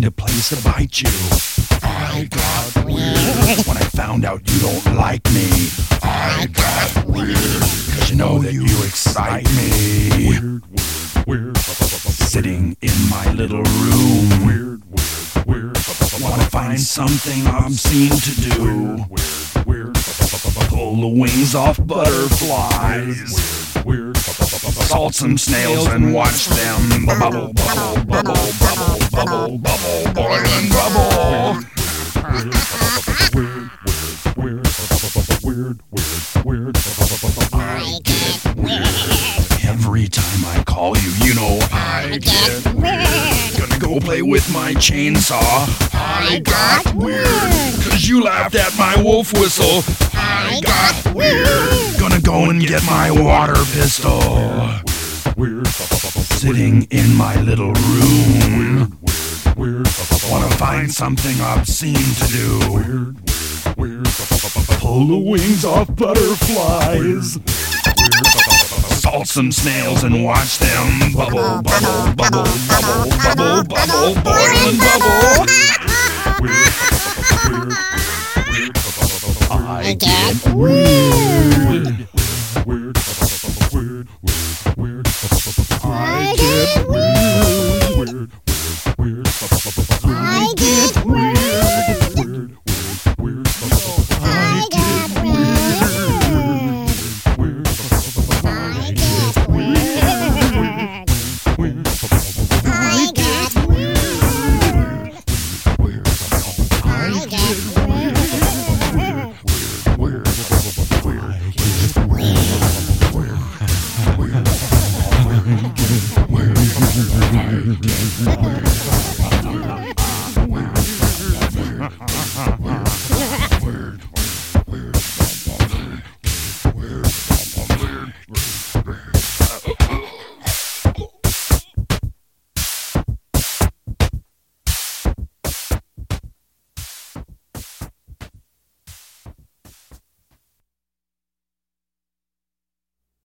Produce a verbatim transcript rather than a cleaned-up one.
a place to bite you. I got weird when I found out you don't like me. I got weird cause you know that you excite me. Weird, weird, weird. Sitting in my little room. Weird, weird, weird. Wanna find something obscene to do. Weird, weird. Pull the wings off butterflies. Weird, weird. Salt some snails and watch them bubble, bubble, bubble, bubble, bubble, bubble, boil and bubble. Weird, weird, weird, weird, weird, weird. I get weird. Every time I call you, you know I get weird. Gonna go play with my chainsaw. I got weird. Cause you laughed at my wolf whistle. I got weird. Gonna go and get my water pistol. Weird. Sitting in my little room. Weird. Weird. Wanna find something obscene to do. Weird. Weird. Pull the wings off butterflies. Salt some snails and watch them bubble, bubble, bubble, bubble, bubble, bubble, boil and bubble. Weird. Weird. Weird. I get weird. Weird. Weird.